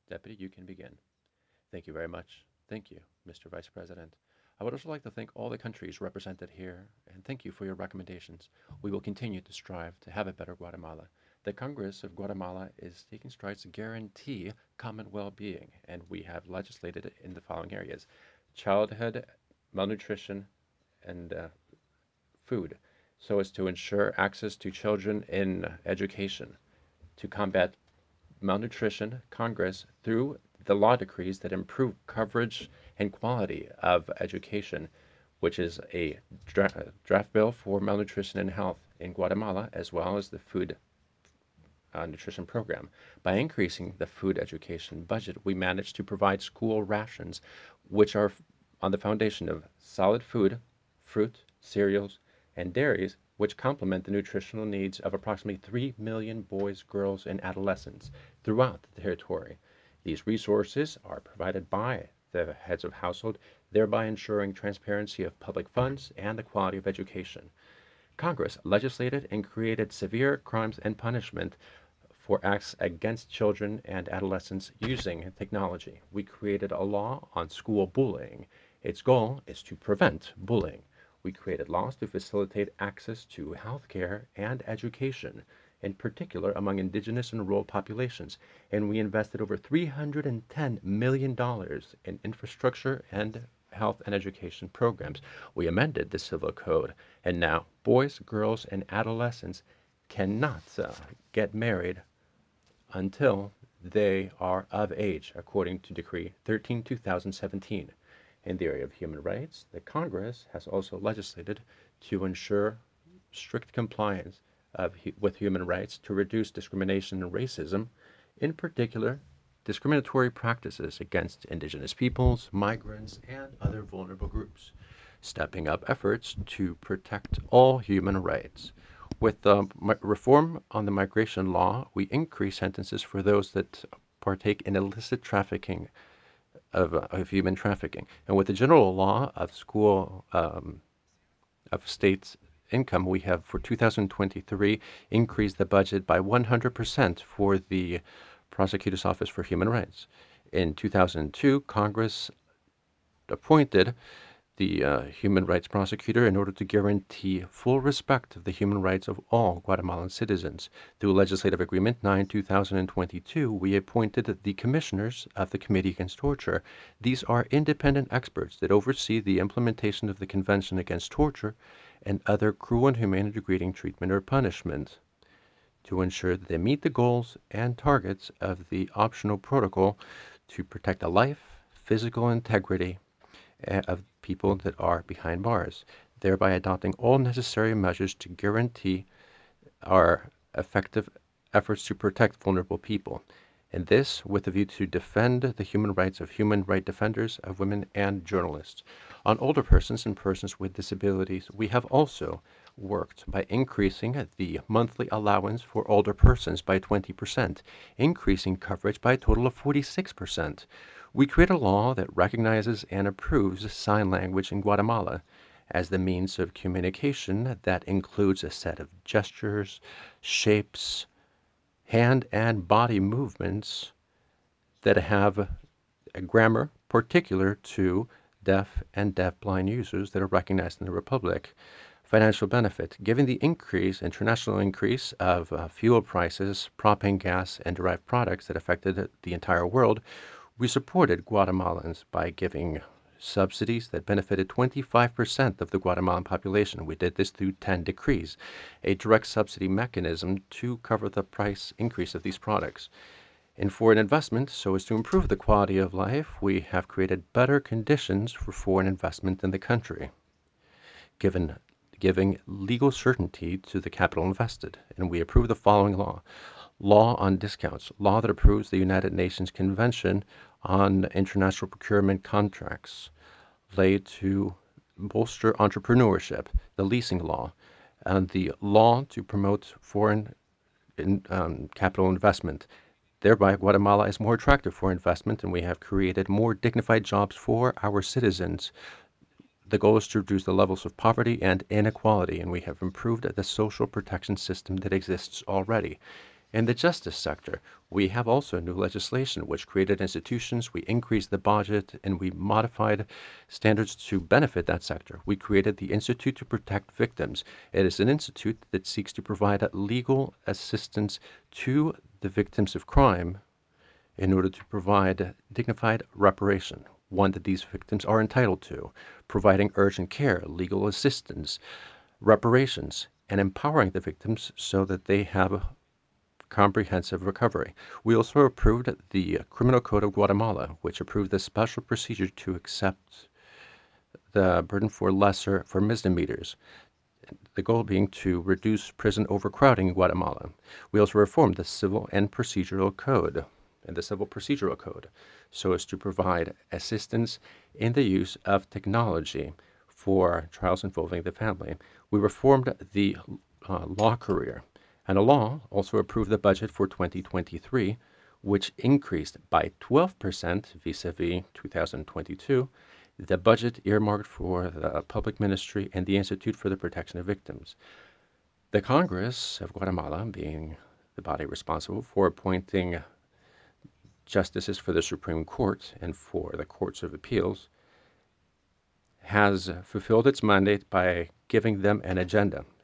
Deputy, you can begin. Thank you very much. Thank you, Mr. Vice President. I would also like to thank all the countries represented here and thank you for your recommendations. We will continue to strive to have a better Guatemala. The Congress of Guatemala is taking strides to guarantee common well being, and we have legislated in the following areas: childhood malnutrition and food, so as to ensure access to children in education. To combat malnutrition, Congress, through the law decrees that improve coverage and quality of education, which is a draft bill for malnutrition and health in Guatemala, as well as the food nutrition program. By increasing the food education budget, we managed to provide school rations, which are on the foundation of solid food, fruit, cereals, and dairies, which complement the nutritional needs of approximately 3 million boys, girls, and adolescents throughout the territory. These resources are provided by the heads of household, thereby ensuring transparency of public funds and the quality of education. Congress legislated and created severe crimes and punishment for acts against children and adolescents using technology. We created a law on school bullying. Its goal is to prevent bullying. We created laws to facilitate access to health care and education, in particular among indigenous and rural populations, and we invested over $310 million in infrastructure and health and education programs. We amended the Civil Code, and now boys, girls, and adolescents cannot get married until they are of age, according to Decree 13 2017. In the area of human rights, the Congress has also legislated to ensure strict compliance with human rights to reduce discrimination and racism, in particular, discriminatory practices against indigenous peoples, migrants, and other vulnerable groups, stepping up efforts to protect all human rights. With the reform on the migration law, we increase sentences for those that partake in illicit trafficking of human trafficking. And with the general law of school of states income, we have for 2023 increased the budget by 100% for the Prosecutor's Office for Human Rights. In 2002, Congress appointed the human rights prosecutor in order to guarantee full respect of the human rights of all Guatemalan citizens. Through Legislative Agreement 9 2022, we appointed the commissioners of the Committee Against Torture. These are independent experts that oversee the implementation of the Convention Against Torture and other cruel, inhumane, or degrading treatment or punishment to ensure that they meet the goals and targets of the optional protocol to protect the life, physical integrity, of people that are behind bars, thereby adopting all necessary measures to guarantee our effective efforts to protect vulnerable people. And this with a view to defend the human rights of human right defenders, of women, and journalists. On older persons and persons with disabilities, we have also worked by increasing the monthly allowance for older persons by 20%, increasing coverage by a total of 46%. We create a law that recognizes and approves sign language in Guatemala as the means of communication that includes a set of gestures, shapes, hand and body movements that have a grammar particular to deaf and deafblind users that are recognized in the Republic. Financial benefit. Given the international increase of fuel prices, propane gas, and derived products that affected the entire world, we supported Guatemalans by giving subsidies that benefited 25% of the Guatemalan population. We did this through 10 decrees, a direct subsidy mechanism to cover the price increase of these products. And foreign investment, so as to improve the quality of life, we have created better conditions for foreign investment in the country, given giving legal certainty to the capital invested. And we approve the following law on discounts, law that approves the United Nations Convention on International Procurement Contracts, laid to bolster entrepreneurship, the leasing law, and the law to promote foreign capital investment. Thereby, Guatemala is more attractive for investment, and we have created more dignified jobs for our citizens. The goal is to reduce the levels of poverty and inequality, and we have improved the social protection system that exists already. In the justice sector, we have also new legislation which created institutions, we increased the budget, and we modified standards to benefit that sector. We created the Institute to Protect Victims. It is an institute that seeks to provide legal assistance to the victims of crime in order to provide dignified reparation, one that these victims are entitled to, providing urgent care, legal assistance, reparations, and empowering the victims so that they have comprehensive recovery. We also approved the Criminal Code of Guatemala, which approved the special procedure to accept the burden for misdemeanors, the goal being to reduce prison overcrowding in Guatemala. We also reformed the Civil Procedural Code so as to provide assistance in the use of technology for trials involving the family. We reformed the law career, and a law also approved the budget for 2023, which increased by 12% vis-a-vis 2022 the budget earmarked for the Public Ministry and the Institute for the Protection of Victims. The Congress of Guatemala, being the body responsible for appointing justices for the Supreme Court and for the Courts of Appeals, has fulfilled its mandate by giving them an agenda.